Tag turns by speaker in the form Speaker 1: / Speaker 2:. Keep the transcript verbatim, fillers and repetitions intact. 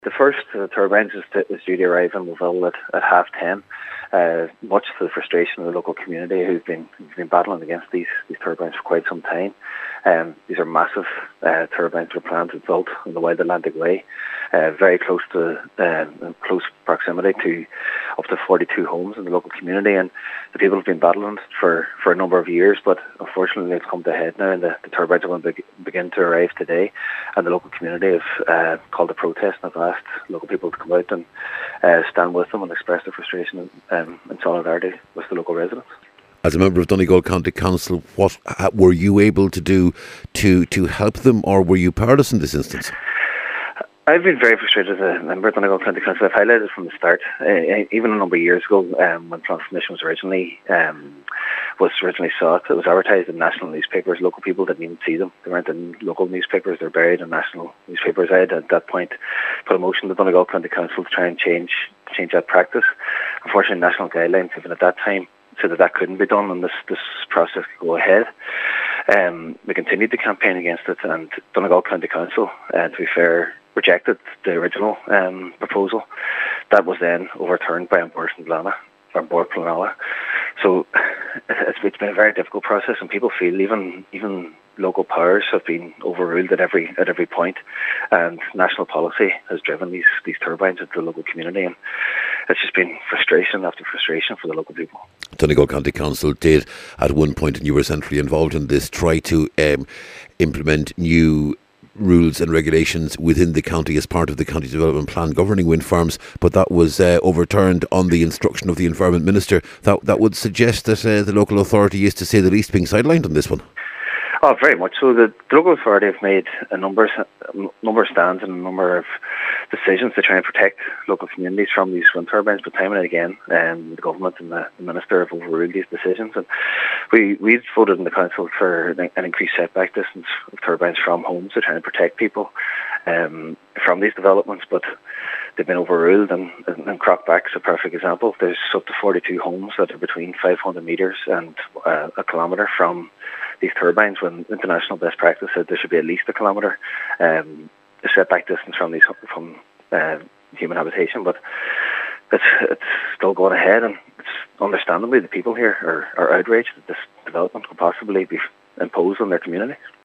Speaker 1: The first uh, turbines is, to, is due to arrive in Moville at, at half ten, uh, much to the frustration of the local community who've been who've been battling against these, these turbines for quite some time. Um, these are massive uh, turbines that are planned and built on the Wild Atlantic Way, uh, very close to uh, in close proximity to up to forty-two homes in the local community, and the people have been battling for, for a number of years, but unfortunately it's come to a head now, and the, the turbines are going to be, begin to arrive today, and the local community have uh, called a protest and have asked local people to come out and uh, stand with them and express their frustration and, um, in solidarity with the local residents.
Speaker 2: As a member of Donegal County Council, what were you able to do to to help them, or were you powerless in this instance?
Speaker 1: I've been very frustrated as a member of Donegal County Council. I've highlighted from the start, uh, even a number of years ago, um, when Transmission was originally um, was originally sought. It was advertised in national newspapers. Local people didn't even see them. They weren't in local newspapers. They're buried in national newspapers. I had at that point put a motion to Donegal County Council to try and change change that practice. Unfortunately, national guidelines, even at that time, said that that couldn't be done and this, this process could go ahead. Um, we continued the campaign against it, and Donegal County Council, uh, to be fair, rejected the original um, proposal. That was then overturned by An Bord Pleanála, or Bord Pleanála. So it's, it's been a very difficult process, and people feel even even local powers have been overruled at every at every point, and national policy has driven these these turbines into the local community, and it's just been frustration after frustration for the local people.
Speaker 2: Donegal County Council did, at one point, and you were centrally involved in this, try to um, implement new rules and regulations within the county as part of the county development plan governing wind farms, but that was uh, overturned on the instruction of the Environment Minister. That that would suggest that uh, the local authority is, to say the least, being sidelined on this one.
Speaker 1: Oh, very much so. The, the local authority have made a number, a number of stands and a number of decisions to try and protect local communities from these wind turbines, but time and again, um, the government and the, the minister have overruled these decisions. And we we voted in the council for an increased setback distance of turbines from homes to try and protect people um, from these developments, but they've been overruled. And, and, and Crockback is a perfect example. There's up to forty-two homes that are between five hundred metres and uh, a kilometre from these turbines, when international best practice said there should be at least a kilometre um, a setback distance from these from uh, human habitation. But it's it's still going ahead, and it's understandably the people here are, are outraged that this development could possibly be imposed on their community.